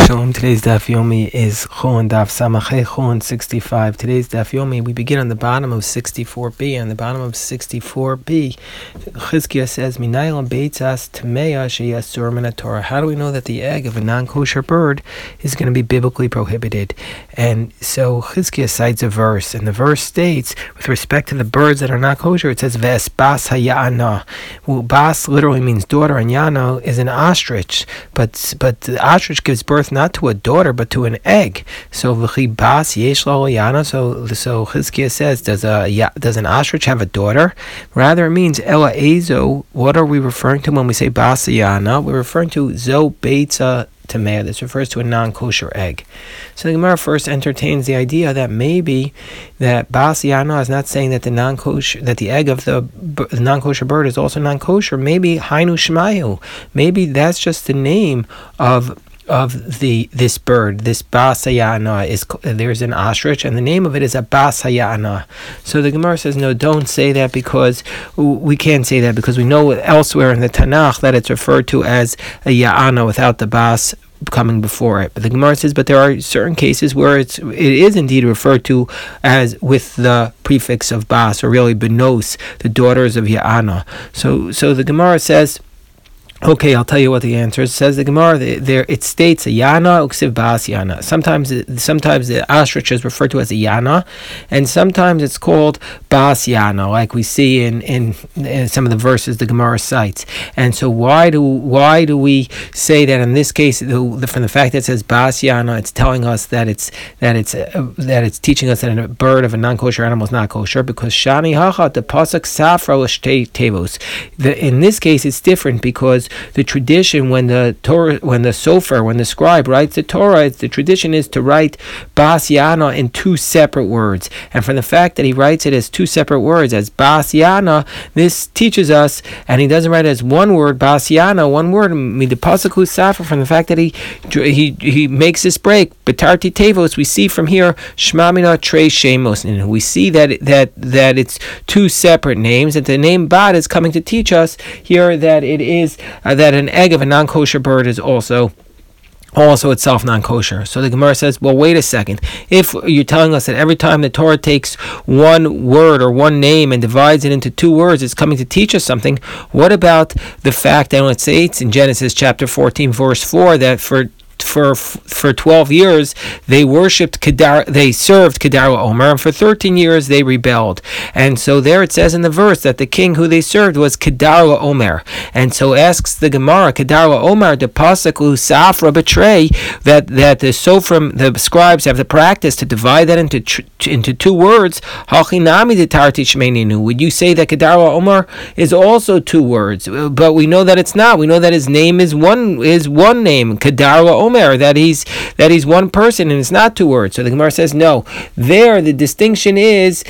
Shalom. Today's Daf Yomi is Chon Daf Samachay Chon 65. Today's Daf Yomi, we begin on the bottom of 64b. On the bottom of 64b, Chizkiah says, Minaylam Beitzas Tameya Sheyasur Min Torah. How do we know that the egg of a non-kosher bird is going to be biblically prohibited? And so Chizkiah cites a verse, and the verse states, with respect to the birds that are not kosher, it says, Ves Bas Hayana. Well, Bas literally means daughter, and Yana is an ostrich, but the ostrich gives birth not to a daughter but to an egg. So v'chi bas yesh lo yana. So Chizkiah says, does an ostrich have a daughter? Rather, it means ela ezo. What are we referring to when we say bas yana? We're referring to zo beitza tameh. This refers to a non-kosher egg. So the Gemara first entertains the idea that maybe that bas yana is not saying that the egg of the non-kosher bird is also non-kosher. Maybe hainu shmayu. Maybe that's just the name of this bird, this bas hayana. There's an ostrich, and the name of it is a bas hayana. So the Gemara says, no, don't say that, because we can't say that because we know elsewhere in the Tanakh that it's referred to as a ya'ana without the bas coming before it. But the Gemara says, but there are certain cases where it is indeed referred to as with the prefix of bas, or really benos, the daughters of Ya'ana. So the Gemara says, okay, I'll tell you what the answer is. It says the Gemara there. It states a yana uksiv bas yana. Sometimes the ostrich is referred to as a yana, and sometimes it's called bas yana, like we see in some of the verses the Gemara cites. And so why do we say that in this case, from the fact that it says bas yana, it's telling us that it's teaching us that a bird of a non-kosher animal is not kosher, because shani hacha the pasuk safra l'shtei tevos. In this case, it's different because the tradition when the scribe writes the Torah, the tradition is to write bas yana in two separate words. And from the fact that he writes it as two separate words, as bas yana, this teaches us, and he doesn't write it as one word, bas yana, one word, the pasuk hu safra, from the fact that he makes this break, betarti tevos, we see from here, shma mina trei shemos, and we see that it's two separate names, and the name Bad is coming to teach us here that it is that an egg of a non-kosher bird is also itself non-kosher. So the Gemara says, well, wait a second. If you're telling us that every time the Torah takes one word or one name and divides it into two words, it's coming to teach us something, what about the fact that, let's say it's in Genesis chapter 14, verse 4, that for 12 years they served Kedar Omer, and for 13 years they rebelled. And so there it says in the verse that the king who they served was Kedar Omer. And so asks the Gemara, Kedar Omer, the pasuk safra betray, that the scribes have the practice to divide that into two words. Hachinami de tarti shmeininu. Would you say that Kedar Omer is also two words? But we know that it's not. We know that his name is one name, Kedar Omer, that he's one person and it's not two words. So the Gemara says, no. There the distinction is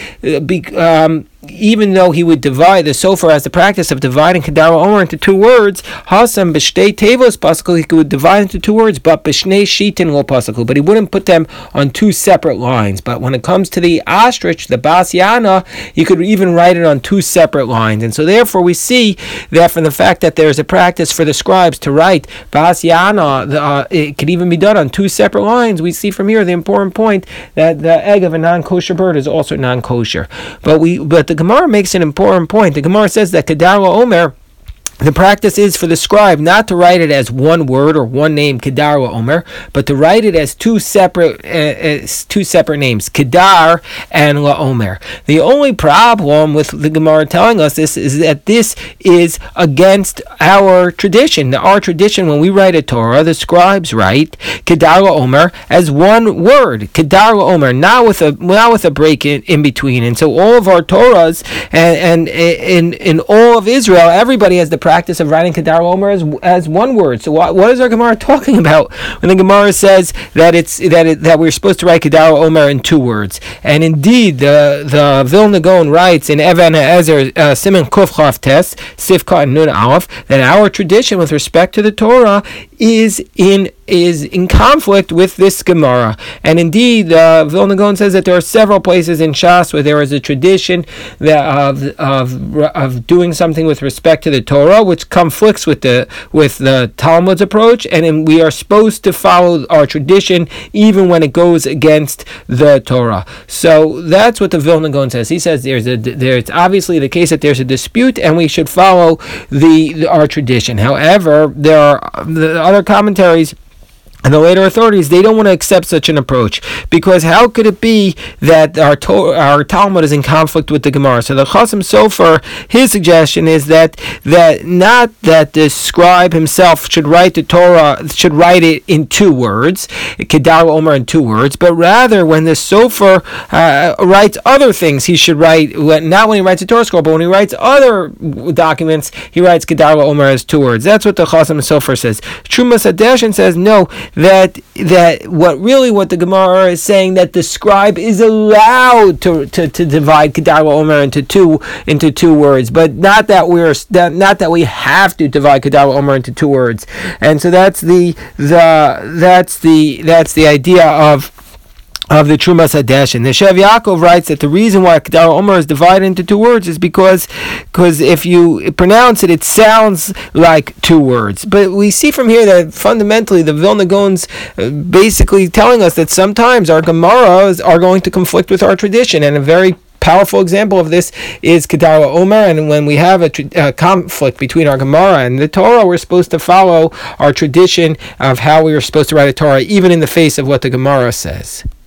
even though he would divide, the Sofer has the practice of dividing Kedar Omer into two words, Hasam b'shtei tevos pasuk, he would divide into two words, but b'shnei shitin lo pasuk, but he wouldn't put them on two separate lines. But when it comes to the ostrich, the bas yana, he could even write it on two separate lines. And so therefore we see that from the fact that there's a practice for the scribes to write bas yana, it could even be done on two separate lines. We see from here the important point that the egg of a non-kosher bird is also non-kosher. But the Gemara makes an important point. The Gemara says that Kedar Omer, the practice is for the scribe not to write it as one word or one name, Kedar Omer, but to write it as two separate names, Kedar and La Omer. The only problem with the Gemara telling us this is that this is against our tradition. Our tradition, when we write a Torah, the scribes write Kedar Omer as one word, Kedar Omer, not with a break in between. And so all of our Torahs and in all of Israel, everybody has the practice of writing Kedar Omer as one word. So what is our Gemara talking about when the Gemara says that we're supposed to write Kedar Omer in two words? And indeed, the Vilna Gaon writes in Even HaEzer Siman Kuf Chaf Tes Sifka and Nun Aleph that our tradition with respect to the Torah is in is in conflict with this Gemara. And indeed, Vilna Gaon says that there are several places in Shas where there is a tradition that of doing something with respect to the Torah, which conflicts with the Talmud's approach, and we are supposed to follow our tradition even when it goes against the Torah. So that's what the Vilna Gaon says. He says it's obviously the case that there's a dispute, and we should follow our tradition. However, there are the other commentaries and the later authorities, they don't want to accept such an approach, because how could it be that our Talmud is in conflict with the Gemara? So the Chasam Sofer, his suggestion is that not that the scribe himself should write the Torah, should write it in 2 words, Kedar Omer in 2 words, but rather when the Sofer writes other things, he should write, not when he writes a Torah scroll, but when he writes other documents, he writes Kedar Omer as 2 words. That's what the Chasam Sofer says. Trumas Hadeshin says no, that what the Gemara is saying, that the scribe is allowed to divide Kedar Omer into two words, but not that we have to divide Kedar Omer into 2 words. And so that's the idea of the Trumas Hadeshin. The Shev Yaakov writes that the reason why Kedar Omer is divided into 2 words is because if you pronounce it, it sounds like 2 words. But we see from here that fundamentally the Vilna Gaon's basically telling us that sometimes our Gemaras are going to conflict with our tradition, and a very powerful example of this is Kedar Omer, and when we have a conflict between our Gemara and the Torah, we're supposed to follow our tradition of how we are supposed to write a Torah, even in the face of what the Gemara says.